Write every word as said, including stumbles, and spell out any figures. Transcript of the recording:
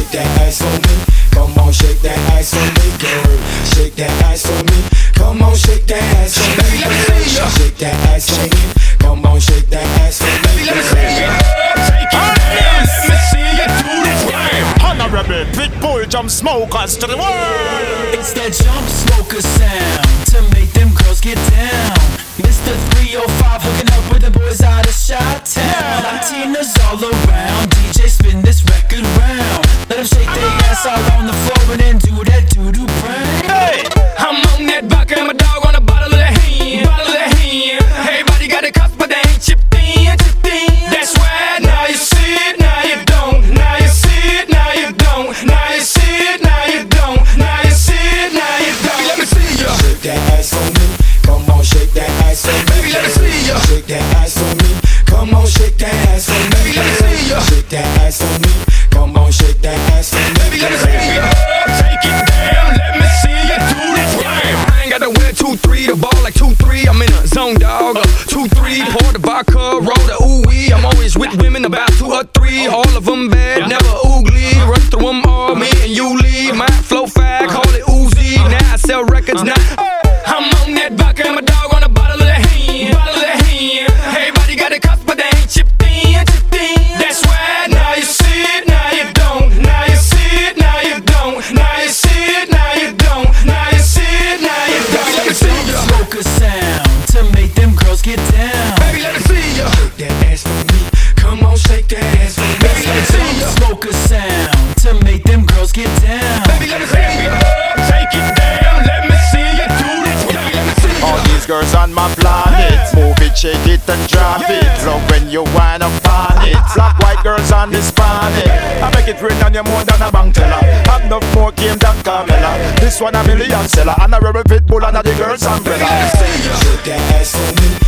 Shake that ass for me. Come on, shake that ass for me, girl. Shake that ass for me. Come on, shake that ass for me. Baby, let me see ya. Shake that ass for me. Come on, shake that ass for me. Baby, let me see ya. Take it down. Let me see ya do the thing. Honorable Pitbull jump smokers to the world. It's that jump smoker sound to make them girls get down. Mister three oh five hooking up with the boys out of Chi-Town. Latinas all around. D J spin this record round. Let them shake their ass all on the floor and then do that doo-doo brown. Hey, I'm on that vodka and my dog on a bottle of the hand. Bottle of the hand. Everybody got a cup but they ain't chipped in, chipped in. That's right. Now you see it, now you don't. Now you see it, now you don't. Now you see it, now you don't. Now you see it, now you don't. Baby, let me see ya. Shake that ass for me. Come on, shake that ass for me. Baby, let me see ya. Shake that ass for me. Come on, shake that ass for me. Baby, let me see ya. Shake that ass for me. Come on, shake that ass for me. Baby, let me see ya. Take it down, let me see ya do this game. I ain't gotta wear two three, the ball like two three. I'm in a zone, dog. two three, pour the vodka, roll the ooh-wee. I'm always with women, about two or three. All of them bad, never oogly. Run through them all, me and you lead. My flow fag, call it Uzi. Now I sell records, now I'm on that vodka and my dog on a bottle of the hand. Bottle of the hand. Everybody got a cup, but they ain't chipped in, chipped in. That's right. Now you see it, now you don't. Now you see it, now you don't. Now you see it, now you don't. Now you see it, now you don't. Let me see ya. Smoker sound to make them girls get down. Baby, let me see ya. Shake that ass for me. Come on, shake that ass for me. Baby, let me see ya. Smoker sound to make them girls get down. Baby, let me see ya. Take it down. Let me see ya do this. Baby, let me see ya. All these girls on my planet, move it, shake it and drop it. Love when you wind up on it. Black, white girls on this planet. I make it rain on you more than a bank teller. Have enough more game than Carmella. This one a million seller. And a rebel Pitbull under the girls umbrella. Shake that ass for me.